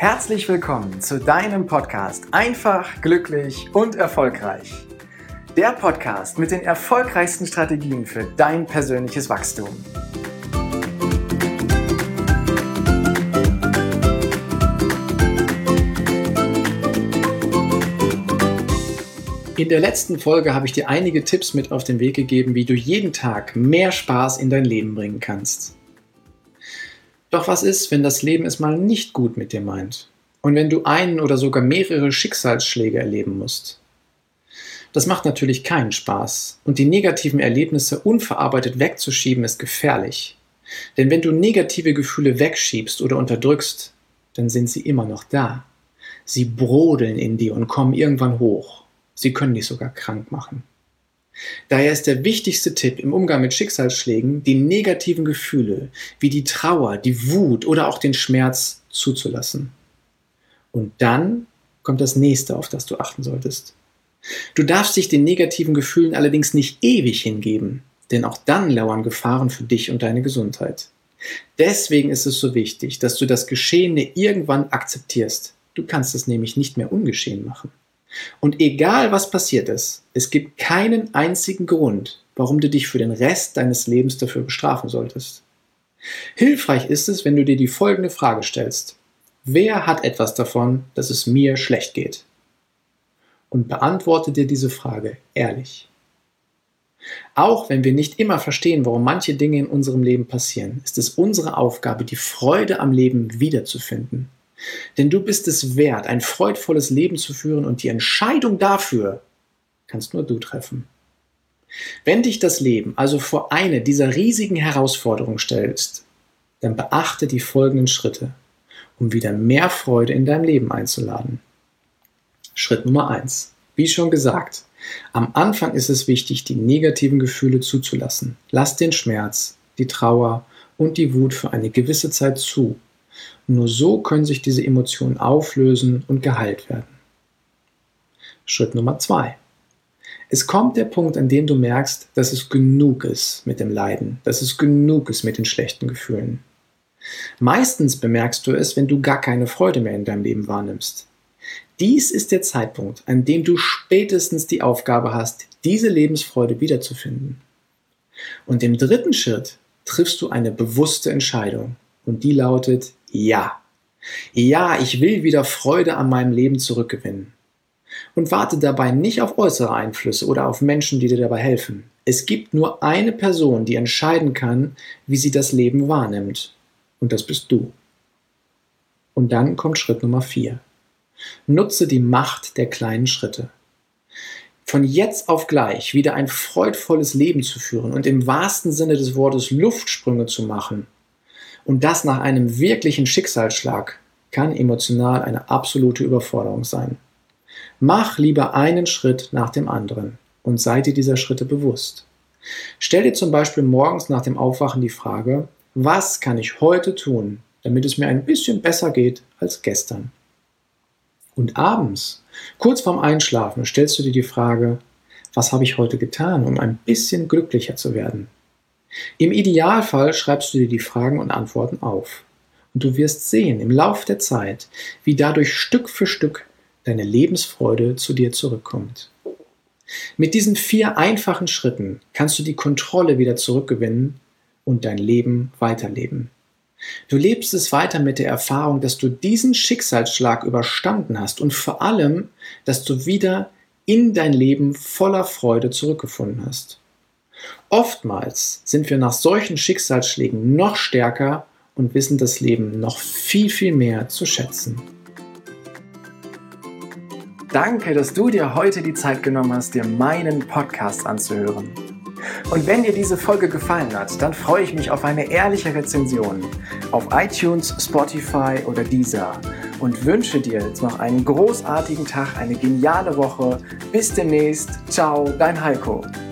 Herzlich willkommen zu deinem Podcast Einfach, glücklich und erfolgreich. Der Podcast mit den erfolgreichsten Strategien für dein persönliches Wachstum. In der letzten Folge habe ich dir einige Tipps mit auf den Weg gegeben, wie du jeden Tag mehr Spaß in dein Leben bringen kannst. Doch was ist, wenn das Leben es mal nicht gut mit dir meint? Und wenn du einen oder sogar mehrere Schicksalsschläge erleben musst? Das macht natürlich keinen Spaß. Und die negativen Erlebnisse unverarbeitet wegzuschieben ist gefährlich. Denn wenn du negative Gefühle wegschiebst oder unterdrückst, dann sind sie immer noch da. Sie brodeln in dir und kommen irgendwann hoch. Sie können dich sogar krank machen. Daher ist der wichtigste Tipp im Umgang mit Schicksalsschlägen, die negativen Gefühle wie die Trauer, die Wut oder auch den Schmerz zuzulassen. Und dann kommt das nächste, auf das du achten solltest. Du darfst dich den negativen Gefühlen allerdings nicht ewig hingeben, denn auch dann lauern Gefahren für dich und deine Gesundheit. Deswegen ist es so wichtig, dass du das Geschehene irgendwann akzeptierst. Du kannst es nämlich nicht mehr ungeschehen machen. Und egal was passiert ist, es gibt keinen einzigen Grund, warum du dich für den Rest deines Lebens dafür bestrafen solltest. Hilfreich ist es, wenn du dir die folgende Frage stellst. Wer hat etwas davon, dass es mir schlecht geht? Und beantworte dir diese Frage ehrlich. Auch wenn wir nicht immer verstehen, warum manche Dinge in unserem Leben passieren, ist es unsere Aufgabe, die Freude am Leben wiederzufinden. Denn du bist es wert, ein freudvolles Leben zu führen und die Entscheidung dafür kannst nur du treffen. Wenn dich das Leben also vor eine dieser riesigen Herausforderungen stellst, dann beachte die folgenden Schritte, um wieder mehr Freude in deinem Leben einzuladen. Schritt Nummer 1. Wie schon gesagt, am Anfang ist es wichtig, die negativen Gefühle zuzulassen. Lass den Schmerz, die Trauer und die Wut für eine gewisse Zeit zu. Nur so können sich diese Emotionen auflösen und geheilt werden. Schritt Nummer 2. Es kommt der Punkt, an dem du merkst, dass es genug ist mit dem Leiden, dass es genug ist mit den schlechten Gefühlen. Meistens bemerkst du es, wenn du gar keine Freude mehr in deinem Leben wahrnimmst. Dies ist der Zeitpunkt, an dem du spätestens die Aufgabe hast, diese Lebensfreude wiederzufinden. Und im dritten Schritt triffst du eine bewusste Entscheidung. Und die lautet Ja. Ja, ich will wieder Freude an meinem Leben zurückgewinnen. Und warte dabei nicht auf äußere Einflüsse oder auf Menschen, die dir dabei helfen. Es gibt nur eine Person, die entscheiden kann, wie sie das Leben wahrnimmt. Und das bist du. Und dann kommt Schritt Nummer 4. Nutze die Macht der kleinen Schritte. Von jetzt auf gleich wieder ein freudvolles Leben zu führen und im wahrsten Sinne des Wortes Luftsprünge zu machen, und das nach einem wirklichen Schicksalsschlag, kann emotional eine absolute Überforderung sein. Mach lieber einen Schritt nach dem anderen und sei dir dieser Schritte bewusst. Stell dir zum Beispiel morgens nach dem Aufwachen die Frage, was kann ich heute tun, damit es mir ein bisschen besser geht als gestern? Und abends, kurz vorm Einschlafen, stellst du dir die Frage, was habe ich heute getan, um ein bisschen glücklicher zu werden? Im Idealfall schreibst du dir die Fragen und Antworten auf. Und du wirst sehen im Lauf der Zeit, wie dadurch Stück für Stück deine Lebensfreude zu dir zurückkommt. Mit diesen 4 einfachen Schritten kannst du die Kontrolle wieder zurückgewinnen und dein Leben weiterleben. Du lebst es weiter mit der Erfahrung, dass du diesen Schicksalsschlag überstanden hast und vor allem, dass du wieder in dein Leben voller Freude zurückgefunden hast. Oftmals sind wir nach solchen Schicksalsschlägen noch stärker und wissen das Leben noch viel, viel mehr zu schätzen. Danke, dass du dir heute die Zeit genommen hast, dir meinen Podcast anzuhören. Und wenn dir diese Folge gefallen hat, dann freue ich mich auf eine ehrliche Rezension auf iTunes, Spotify oder Deezer und wünsche dir jetzt noch einen großartigen Tag, eine geniale Woche. Bis demnächst. Ciao, dein Heiko.